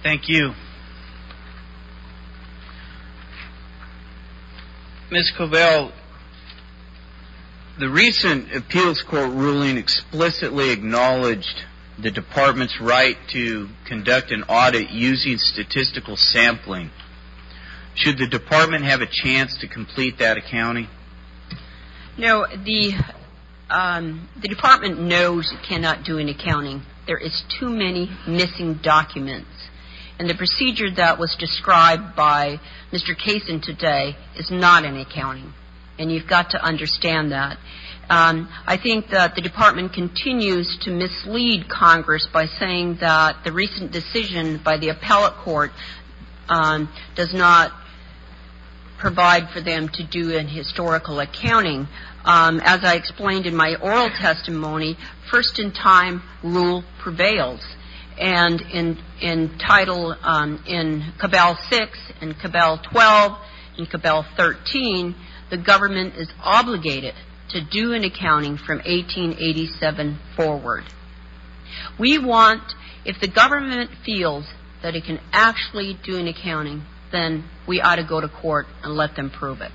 Thank you. Ms. Covell, the recent appeals court ruling explicitly acknowledged the department's right to conduct an audit using statistical sampling. Should the department have a chance to complete that accounting? No, the department knows it cannot do an accounting. There is too many missing documents. And the procedure that was described by Mr. Kaysen today is not an accounting. And you've got to understand that. I think that the department continues to mislead Congress by saying that the recent decision by the appellate court does not provide for them to do an historical accounting. As I explained in my oral testimony, first-in-time rule prevails. And in Title, in Cabal 6 and Cabal 12 and Cabal 13, the government is obligated to do an accounting from 1887 forward. We want, if the government feels that it can actually do an accounting, then we ought to go to court and let them prove it.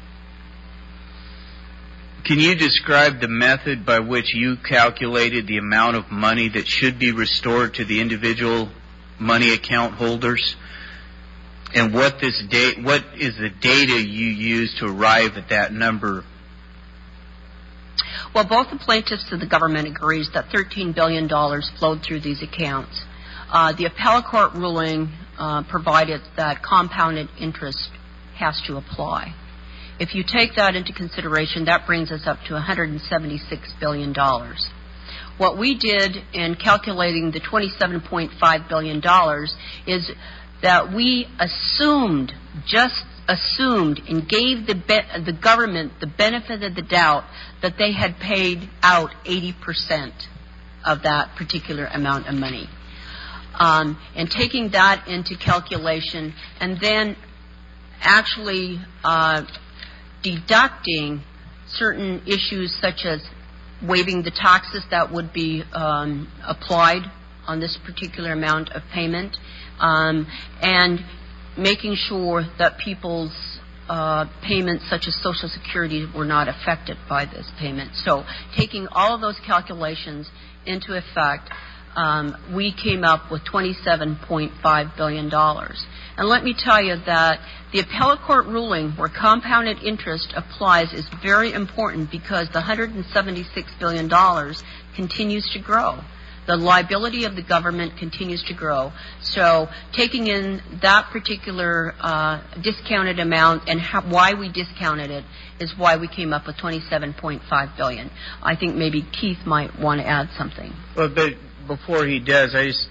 Can you describe the method by which you calculated the amount of money that should be restored to the individual money account holders? And what is the data you used to arrive at that number? Well, both the plaintiffs and the government agrees that $13 billion flowed through these accounts. The appellate court ruling provided that compounded interest has to apply. If you take that into consideration, that brings us up to $176 billion. What we did in calculating the $27.5 billion is that we assumed and gave the government the benefit of the doubt that they had paid out 80% of that particular amount of money. And taking that into calculation and then actually deducting certain issues such as waiving the taxes that would be applied on this particular amount of payment, and making sure that people's payments such as Social Security were not affected by this payment. So taking all of those calculations into effect, we came up with $27.5 billion. And let me tell you that the appellate court ruling where compounded interest applies is very important because the $176 billion continues to grow. The liability of the government continues to grow. So taking in that particular discounted amount and why we discounted it is why we came up with $27.5 billion. I think maybe Keith might want to add something. Well, but before he does,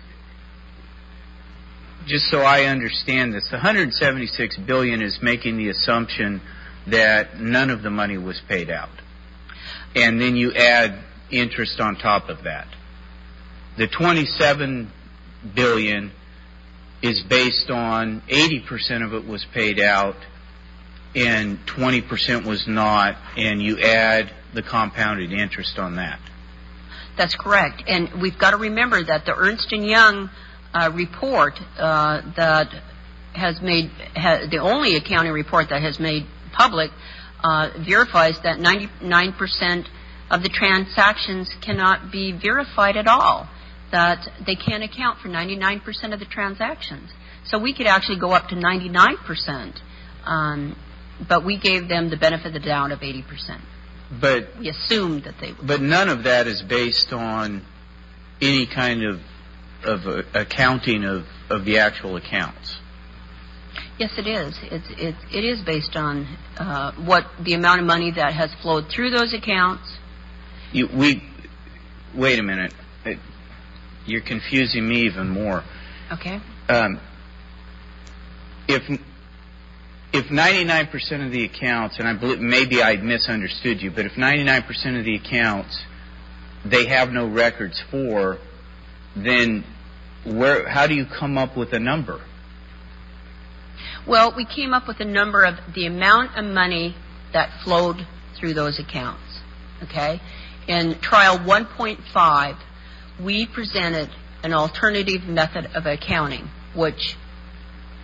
just so I understand this, the $176 billion is making the assumption that none of the money was paid out. And then you add interest on top of that. The $27 billion is based on 80% of it was paid out and 20% was not, and you add the compounded interest on that. That's correct. And we've got to remember that the Ernst & Young report that has made, the only accounting report that has made public, verifies that 99% of the transactions cannot be verified at all, that they can't account for 99% of the transactions. So we could actually go up to 99%, but we gave them the benefit of the doubt of 80%. But we assumed that they would. But none of that is based on any kind of accounting of the actual accounts. Yes, it is. It is based on what the amount of money that has flowed through those accounts. Wait a minute. You're confusing me even more. Okay. If 99% of the accounts, and I believe maybe I misunderstood you, but if 99% of the accounts they have no records for, then how do you come up with a number? Well, we came up with a number of the amount of money that flowed through those accounts. Okay? In trial 1.5, we presented an alternative method of accounting, which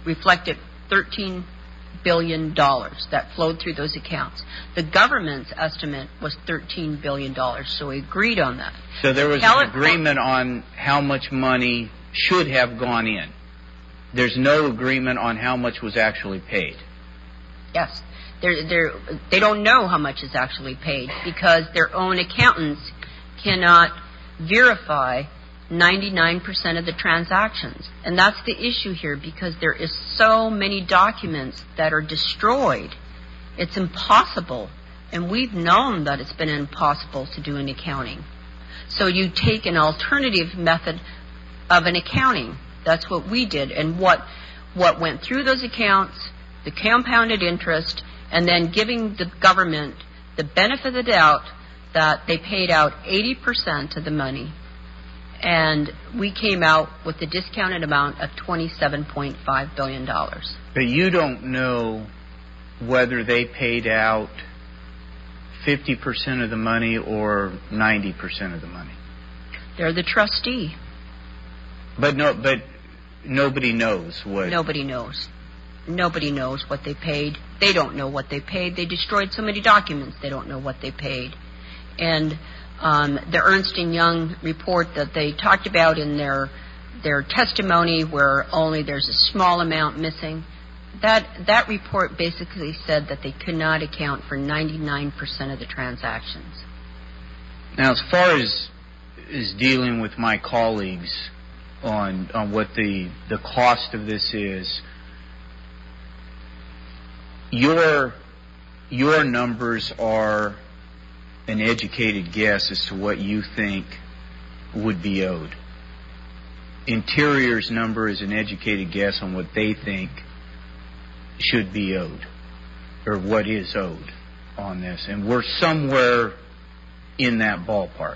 reflected $13 billion that flowed through those accounts. The government's estimate was $13 billion, so we agreed on that. So there was an agreement on how much money should have gone in. There's no agreement on how much was actually paid. Yes. They don't know how much is actually paid because their own accountants cannot verify 99% of the transactions. And that's the issue here because there is so many documents that are destroyed. It's impossible. And we've known that it's been impossible to do an accounting. So you take an alternative method of an accounting. That's what we did. And what went through those accounts, the compounded interest, and then giving the government the benefit of the doubt that they paid out 80% of the money. And we came out with the discounted amount of $27.5 billion. But you don't know whether they paid out 50% of the money or 90% of the money. They're the trustee. But nobody knows what. Nobody knows. Nobody knows what they paid. They don't know what they paid. They destroyed so many documents, they don't know what they paid. And the Ernst & Young report that they talked about in their testimony where only there's a small amount missing, that report basically said that they could not account for 99% of the transactions. Now, as far as dealing with my colleagues on what the cost of this is, your numbers are an educated guess as to what you think would be owed. Interior's number is an educated guess on what they think should be owed, or what is owed on this. And we're somewhere in that ballpark.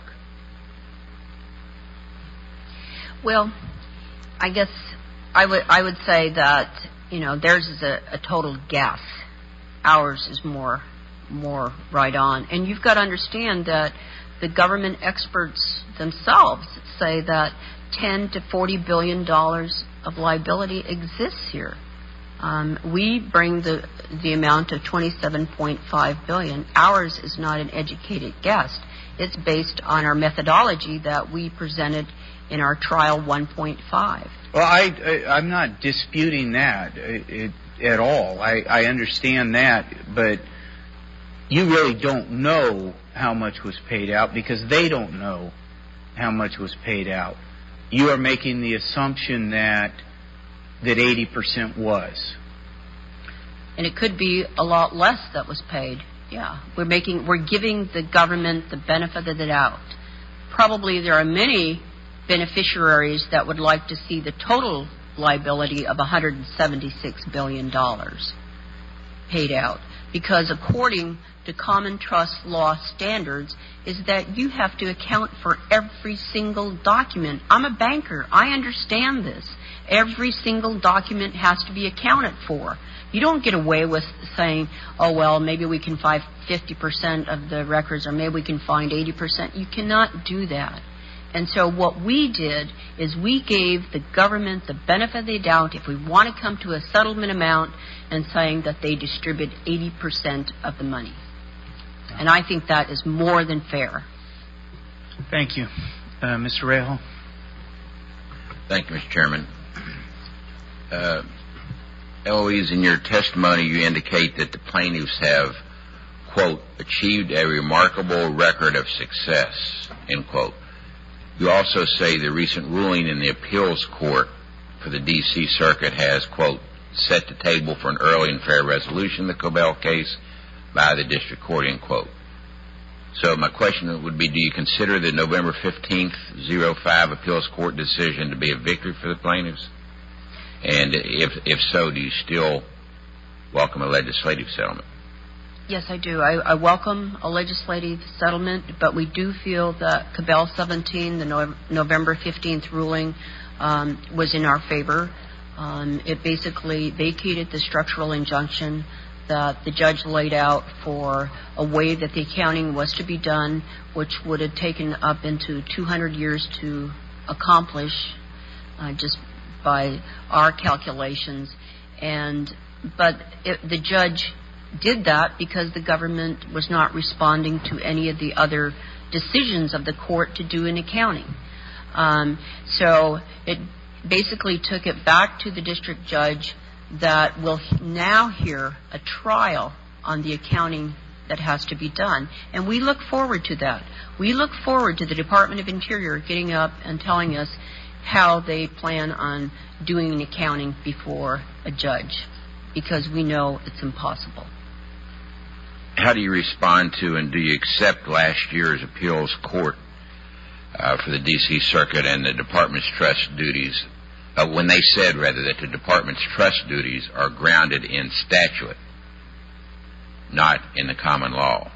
Well, I guess I would say that, theirs is a total guess. Ours is more right on. And you've got to understand that the government experts themselves say that $10 to $40 billion of liability exists here. We bring the amount of $27.5 billion. Ours is not an educated guess. It's based on our methodology that we presented in our trial 1.5. Well, I'm not disputing that at all. I understand that, but you really don't know how much was paid out because they don't know how much was paid out. You are making the assumption that 80% was. And it could be a lot less that was paid. Yeah. We're giving the government the benefit of the doubt. Probably there are many beneficiaries that would like to see the total liability of $176 billion paid out. Because according to common trust law standards is that you have to account for every single document. I'm a banker. I understand this. Every single document has to be accounted for. You don't get away with saying, oh, well, maybe we can find 50% of the records or maybe we can find 80%. You cannot do that. And so what we did is we gave the government the benefit of the doubt if we want to come to a settlement amount and saying that they distribute 80% of the money. And I think that is more than fair. Thank you. Mr. Rahal. Thank you, Mr. Chairman. Eloise, in your testimony, you indicate that the plaintiffs have, quote, achieved a remarkable record of success, end quote. You also say the recent ruling in the appeals court for the D.C. Circuit has, quote, set the table for an early and fair resolution of the Cobell case by the district court, end quote. So my question would be, do you consider the November 15th, 05 appeals court decision to be a victory for the plaintiffs? And if so, do you still welcome a legislative settlement? Yes, I do. I welcome a legislative settlement, but we do feel that Cobell 17, the November 15th ruling, was in our favor. It basically vacated the structural injunction that the judge laid out for a way that the accounting was to be done, which would have taken up into 200 years to accomplish just by our calculations. But the judge did that because the government was not responding to any of the other decisions of the court to do an accounting. So it basically took it back to the district judge that will now hear a trial on the accounting that has to be done. And we look forward to that. We look forward to the Department of Interior getting up and telling us how they plan on doing an accounting before a judge, because we know it's impossible. How do you respond to, and do you accept last year's appeals court for the D.C. Circuit and the Department's trust duties, when they said, rather, that the Department's trust duties are grounded in statute, not in the common law?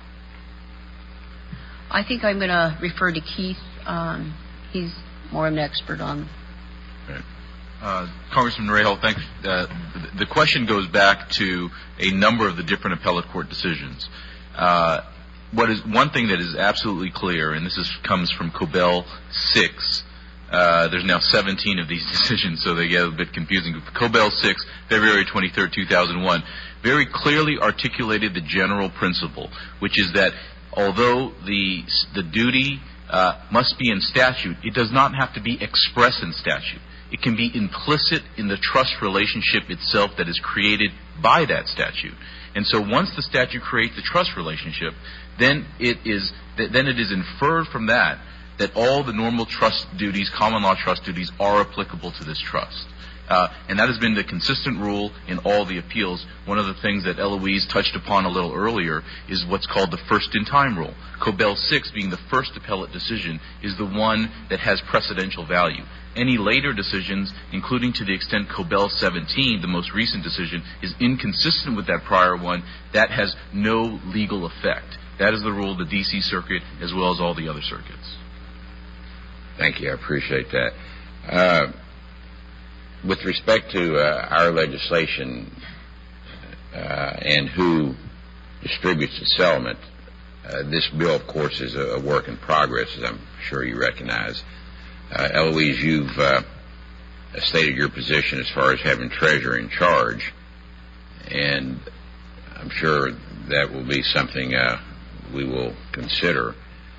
I think I'm going to refer to Keith. He's more of an expert on. Congressman Rahal, thanks. The question goes back to a number of the different appellate court decisions. One thing that is absolutely clear, and this comes from Cobell 6. There's now 17 of these decisions, so they get a bit confusing. Cobell 6, February 23rd, 2001, very clearly articulated the general principle, which is that although the duty must be in statute, it does not have to be expressed in statute. It can be implicit in the trust relationship itself that is created by that statute. And so once the statute creates the trust relationship, then it is inferred from that all the normal trust duties, common law trust duties, are applicable to this trust. And that has been the consistent rule in all the appeals. One of the things that Eloise touched upon a little earlier is what's called the first-in-time rule. Cobell 6, being the first appellate decision, is the one that has precedential value. Any later decisions, including to the extent Cobell 17, the most recent decision, is inconsistent with that prior one, that has no legal effect. That is the rule of the D.C. Circuit as well as all the other circuits. Thank you. I appreciate that. With respect to our legislation and who distributes the settlement, this bill, of course, is a work in progress, as I'm sure you recognize. Eloise, you've stated your position as far as having Treasurer in charge, and I'm sure that will be something we will consider.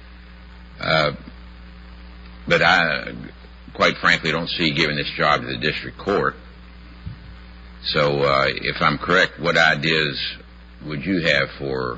But I, quite frankly, don't see giving this job to the district court. So if I'm correct, what ideas would you have for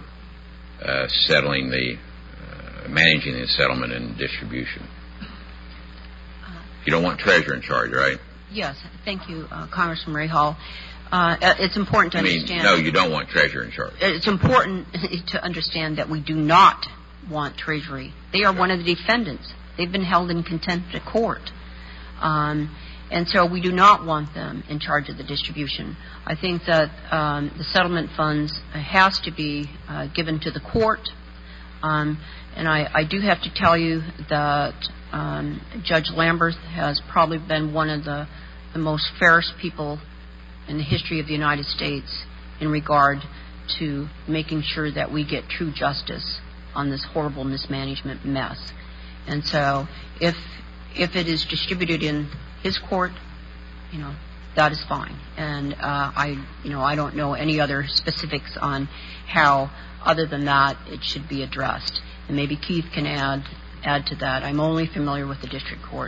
managing the settlement and distribution? You don't want Treasurer in charge, right? Yes. Thank you, Congressman Rahal. It's important to understand. No, you don't want Treasurer in charge. It's important to understand that we do not want Treasury. They are one of the defendants. They've been held in contempt of court. And so we do not want them in charge of the distribution. I think that the settlement funds has to be given to the court. And I do have to tell you that Judge Lamberth has probably been one of the most fairest people in the history of the United States in regard to making sure that we get true justice on this horrible mismanagement mess. And so if it is distributed in his court, that is fine. And I don't know any other specifics on how, other than that, it should be addressed. And maybe Keith can add to that. I'm only familiar with the district court.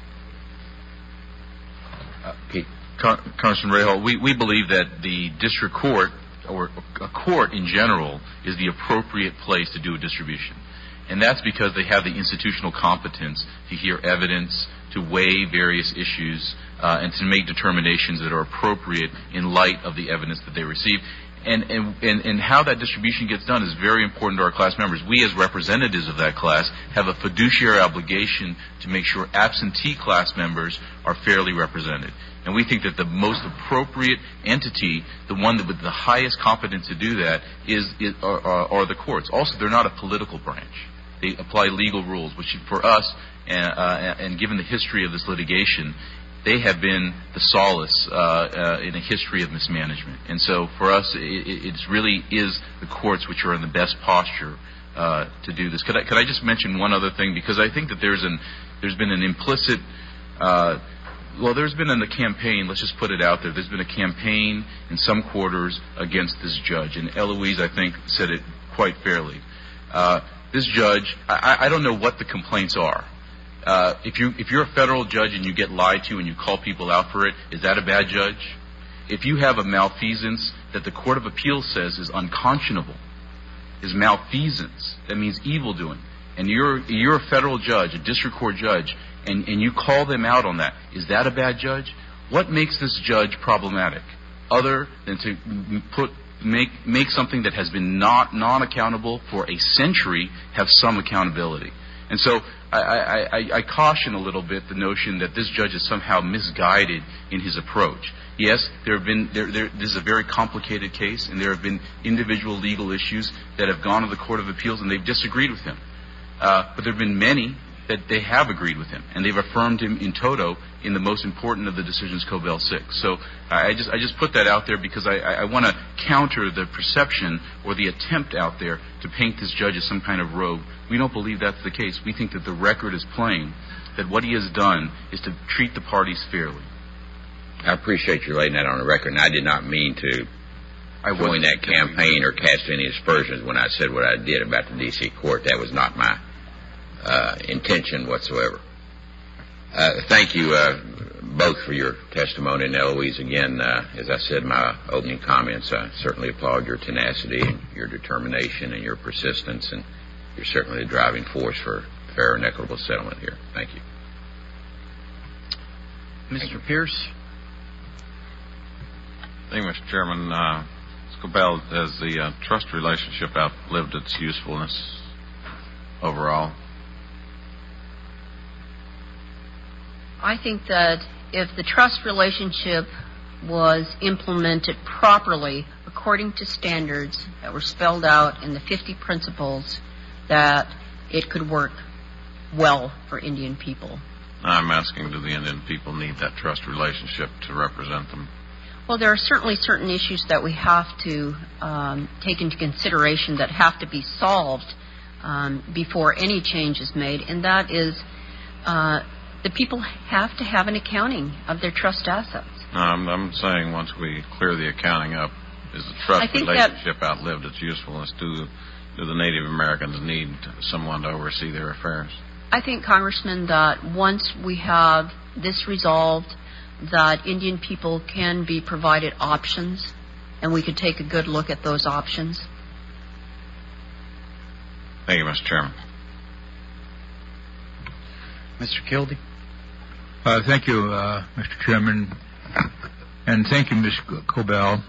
Keith? Congressman Rahal, we believe that the district court, or a court in general, is the appropriate place to do a distribution. And that's because they have the institutional competence to hear evidence, to weigh various issues, and to make determinations that are appropriate in light of the evidence that they receive. And how that distribution gets done is very important to our class members. We, as representatives of that class, have a fiduciary obligation to make sure absentee class members are fairly represented. And we think that the most appropriate entity, the one with the highest competence to do that, are the courts. Also, they're not a political branch. They apply legal rules, which for us, and given the history of this litigation, they have been the solace in a history of mismanagement. And so for us, it really is the courts which are in the best posture to do this. Could I just mention one other thing? Because I think that there's been an implicit Well, there's been a campaign, let's just put it out there, there's been a campaign in some quarters against this judge, and Eloise, I think, said it quite fairly. This judge, I don't know what the complaints are. If you're a federal judge and you get lied to and you call people out for it, is that a bad judge? If you have a malfeasance that the Court of Appeals says is unconscionable, is malfeasance, that means evil doing, and you're a federal judge, a district court judge, and you call them out on that, is that a bad judge? What makes this judge problematic, other than to make something that has been non-accountable for a century have some accountability? And so I caution a little bit the notion that this judge is somehow misguided in his approach. Yes, this is a very complicated case, and there have been individual legal issues that have gone to the Court of Appeals, and they've disagreed with him. But there have been many that they have agreed with him, and they've affirmed him in toto in the most important of the decisions, Cobell 6. So I just put that out there because I want to counter the perception or the attempt out there to paint this judge as some kind of rogue. We don't believe that's the case. We think that the record is plain, that what he has done is to treat the parties fairly. I appreciate you laying that on the record, and I did not mean to join that campaign or cast any aspersions when I said what I did about the D.C. court. That was not my intention whatsoever. Thank you both for your testimony, and Eloise, again, as I said in my opening comments, I certainly applaud your tenacity and your determination and your persistence, and you're certainly the driving force for fair and equitable settlement here. Thank you. Mr. Pierce? Thank you, Mr. Chairman. Cobell, has the trust relationship outlived its usefulness overall? I think that if the trust relationship was implemented properly according to standards that were spelled out in the 50 principles, that it could work well for Indian people. I'm asking, do the Indian people need that trust relationship to represent them? Well, there are certainly certain issues that we have to take into consideration that have to be solved before any change is made, and that is the people have to have an accounting of their trust assets. I'm saying once we clear the accounting up, is the trust relationship outlived its usefulness? Do the Native Americans need someone to oversee their affairs? I think, Congressman, that once we have this resolved, that Indian people can be provided options, and we could take a good look at those options. Thank you, Mr. Chairman. Mr. Kildee? Thank you, Mr. Chairman, and thank you, Ms. Cobell.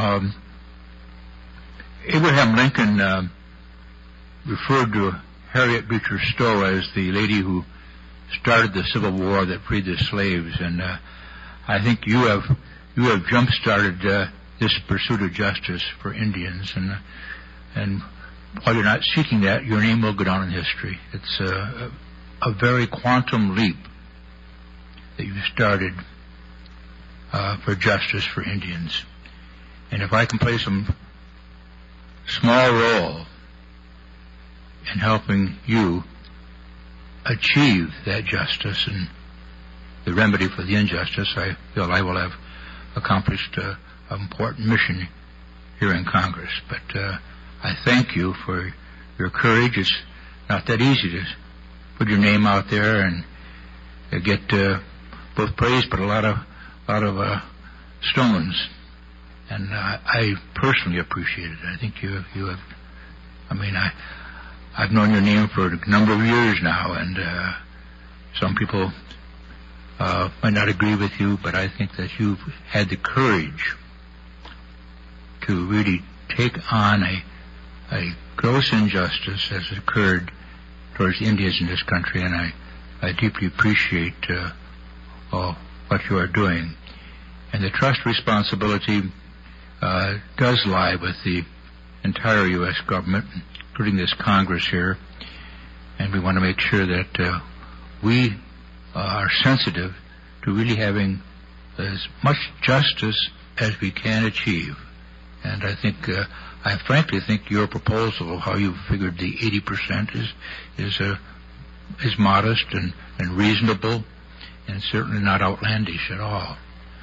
Abraham Lincoln referred to Harriet Beecher Stowe as the lady who started the Civil War that freed the slaves, and I think you have jump-started this pursuit of justice for Indians, and while you're not seeking that, your name will go down in history. It's a very quantum leap that you started for justice for Indians. And if I can play some small role in helping you achieve that justice and the remedy for the injustice, I feel I will have accomplished an important mission here in Congress. But I thank you for your courage. It's not that easy to put your name out there and get both praise but a lot of stones. And I personally appreciate it. I think you have. I mean, I've known your name for a number of years now, and some people might not agree with you, but I think that you've had the courage to really take on a gross injustice as it occurred towards the Indians in this country, and I deeply appreciate what you are doing. And the trust responsibility does lie with the entire U.S. government, including this Congress here, and we want to make sure that we are sensitive to really having as much justice as we can achieve. And I think, I frankly think your proposal of how you figured the 80% is modest and reasonable, and certainly not outlandish at all.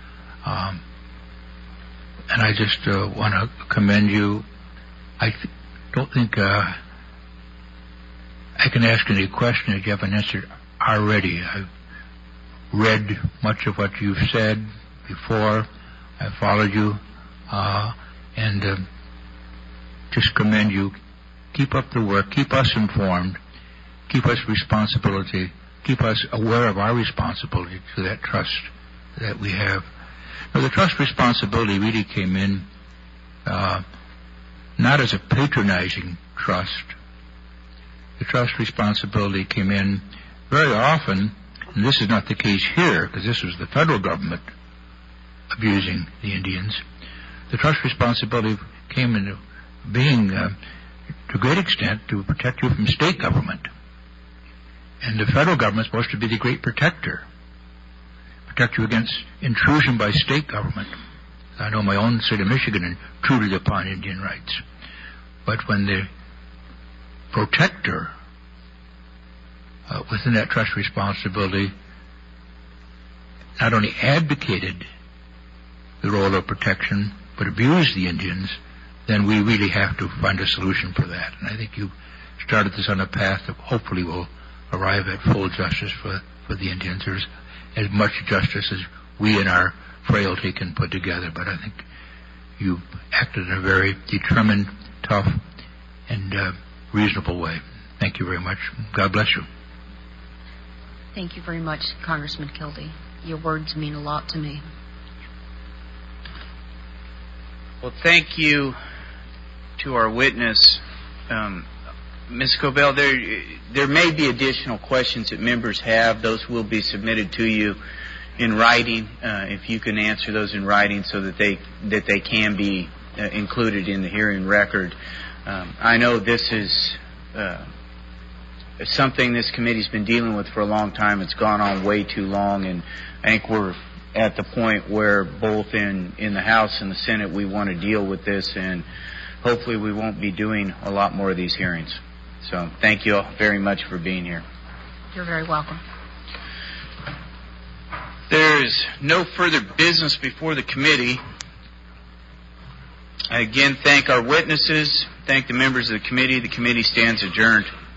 And I just want to commend you. I don't think I can ask any question that you haven't answered already. I've read much of what you've said before. I've followed you, and just commend you. Keep up the work. Keep us informed. Keep us responsibility. Keep us aware of our responsibility to that trust that we have. Now, the trust responsibility really came in not as a patronizing trust. The trust responsibility came in very often, and this is not the case here, because this was the federal government abusing the Indians. The trust responsibility came into being, to a great extent, to protect you from state government. And the federal government is supposed to be the great protector, protect you against intrusion by state government. I know my own state of Michigan intruded upon Indian rights. But when the protector within that trust responsibility not only advocated the role of protection, but abused the Indians, then we really have to find a solution for that. And I think you started this on a path that hopefully will arrive at full justice for the Indians. There's as much justice as we in our frailty can put together, but I think you acted in a very determined, tough, and reasonable way. Thank you very much. God bless you. Thank you very much, Congressman Kildee. Your words mean a lot to me. Well, thank you to our witness. Ms. Cobell, there may be additional questions that members have. Those will be submitted to you in writing. If you can answer those in writing so that they can be included in the hearing record. I know this is something this committee's been dealing with for a long time. It's gone on way too long, and I think we're at the point where both in the House and the Senate we want to deal with this, and hopefully we won't be doing a lot more of these hearings. So thank you all very much for being here. You're very welcome. There's no further business before the committee. I again thank our witnesses, thank the members of the committee. The committee stands adjourned.